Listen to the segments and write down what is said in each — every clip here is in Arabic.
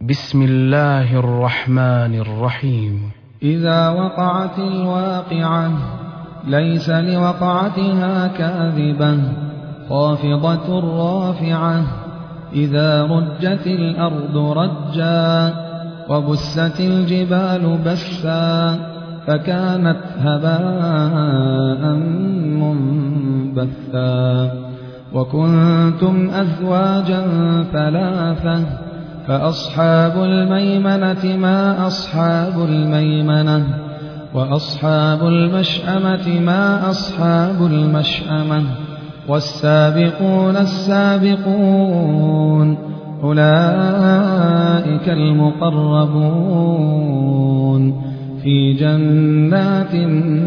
بسم الله الرحمن الرحيم. إذا وقعت الواقعة ليس لوقعتها كاذبة خافضة رافعة إذا رجت الأرض رجا وبست الجبال بسا فكانت هباء منبثا وكنتم أزواجا ثلاثة فأصحاب الميمنة ما أصحاب الميمنة وأصحاب المشأمة ما أصحاب المشأمة والسابقون السابقون أولئك المقربون في جنات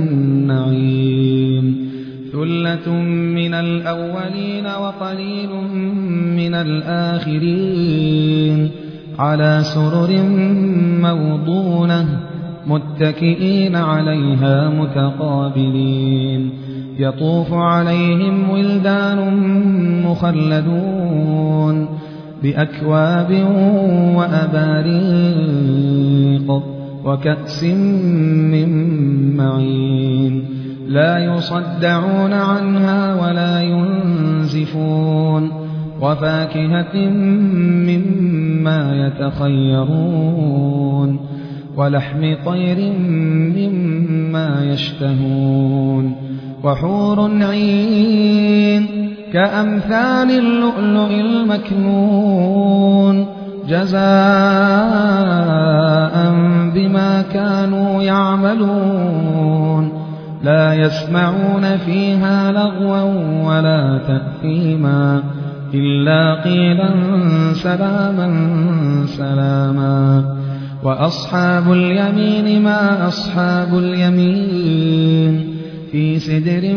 النعيم ثلة من الأولين وقليل من الآخرين على سرر موضونة متكئين عليها متقابلين يطوف عليهم ولدان مخلدون بأكواب وأباريق وكأس من معين لا يصدعون عنها ولا ينزفون وفاكهة مما يتخيرون ولحم طير مما يشتهون وحور عين كأمثال اللؤلؤ المكنون جزاء بما كانوا يعملون لا يسمعون فيها لغوا ولا تأثيما إلا قيلا سلاما سلاما وأصحاب اليمين ما أصحاب اليمين في سدر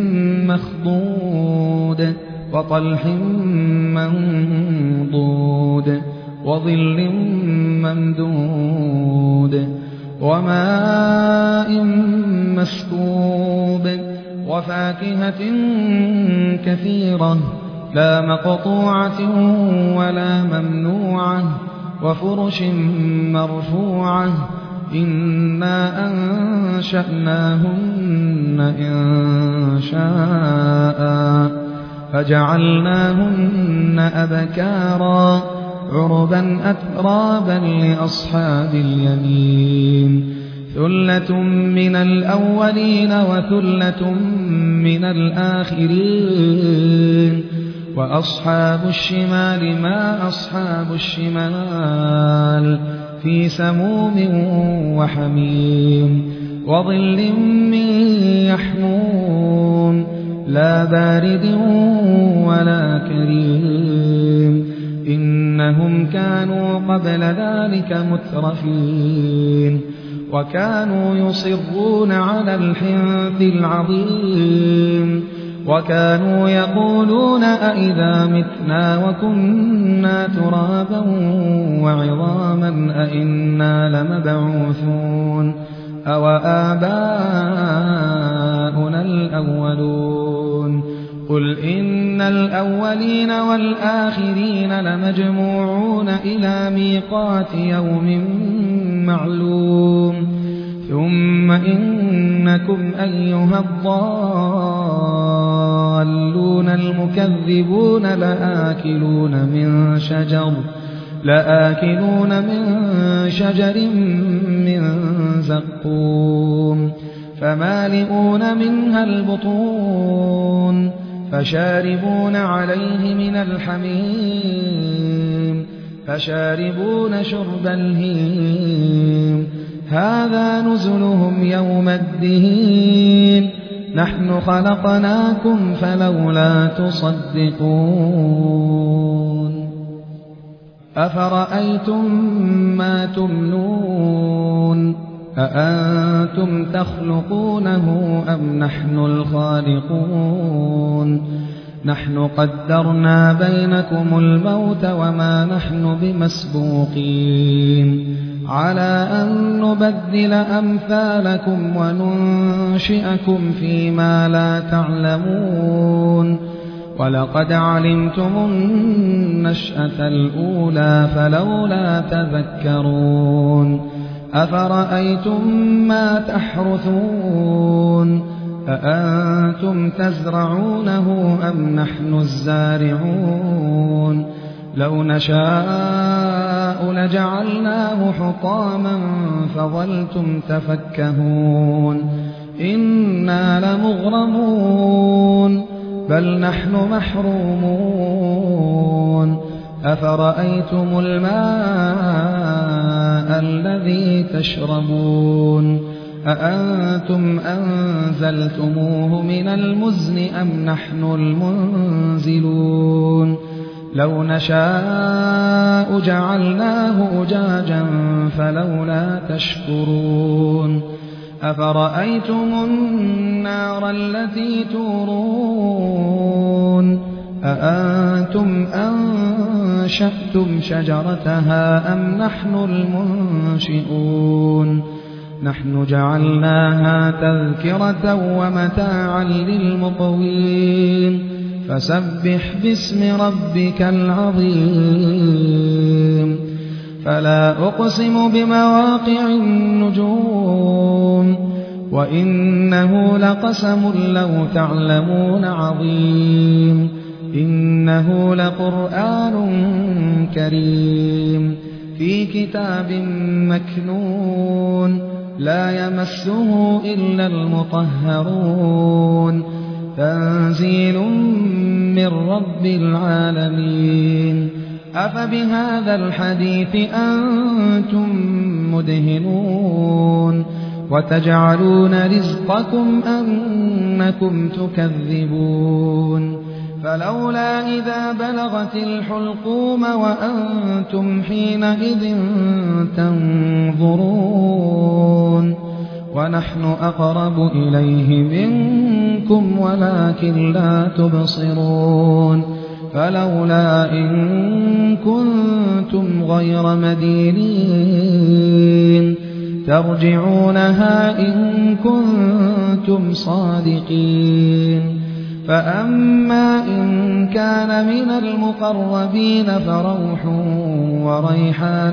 مخضود وطلح منضود وظل ممدود وماء مسكوب وفاكهة كثيرة لا مقطوعة ولا ممنوعة وفرش مرفوعة إنا أنشأناهن إنشاء فجعلناهن أبكارا عربا أترابا لأصحاب اليمين ثلة من الأولين وثلة من الآخرين وأصحاب الشمال ما أصحاب الشمال في سموم وحميم وظل من يحموم لا بارد ولا كريم إنهم كانوا قبل ذلك مترفين وكانوا يصرون على الحنث العظيم وكانوا يقولون أئذا متنا وكنا ترابا وعظاما أئنا لمبعوثون أو آباؤنا الأولون قل إن الأولين والآخرين لمجموعون إلى ميقات يوم معلوم ثم إنكم أيها الضالون المكذبون لآكلون من شجر من زقوم فمالئون منها البطون فشاربون عليه من الحميم فشاربون شرب الهيم هذا نزلهم يوم الدين نحن خلقناكم فلولا تصدقون أفرأيتم ما تمنون أأنتم تخلقونه أم نحن الخالقون نحن قدرنا بينكم الموت وما نحن بمسبوقين على أن نبدل أمثالكم وننشئكم فيما لا تعلمون ولقد علمتم النشأة الأولى فلولا تذكرون أفرأيتم ما تحرثون أأنتم تزرعونه أم نحن الزارعون لو نشاء لجعلناه حطاما فظلتم تفكهون إنا لمغرمون بل نحن محرومون أفرأيتم الماء الذي تشربون أأنتم أنزلتموه من المزن أم نحن المنزلون لو نشاء جعلناه أجاجا فلولا تشكرون أفرأيتم النار التي تورون أأنتم أنشأتم شجرتها أم نحن المنشئون نحن جعلناها تذكرة ومتاعا للمقوين فسبح باسم ربك العظيم فلا أقسم بمواقع النجوم وإنه لقسم لو تعلمون عظيم إنه لقرآن كريم في كتاب مكنون لا يمسه إلا المطهرون تنزيل من رب العالمين أفبهذا الحديث أنتم مدهنون وتجعلون رزقكم أنكم تكذبون فلولا إذا بلغت الحلقوم وأنتم حينئذ تنظرون ونحن أقرب إليه منكم ولكن لا تبصرون فلولا إن كنتم غير مدينين ترجعونها إن كنتم صادقين فأما إن كان من المقربين فروح وريحان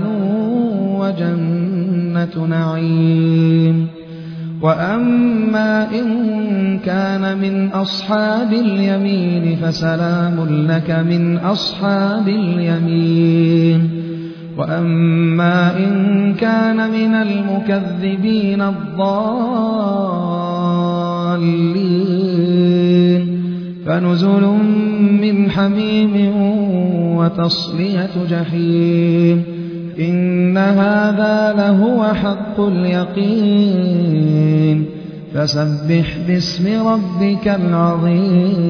وجنة نعيم وأما إن كان من أصحاب اليمين فسلام لك من أصحاب اليمين وأما إن كان من المكذبين الضالين فنزل من حميم وتصلية جحيم إن هذا لهو حق اليقين فسبح باسم ربك العظيم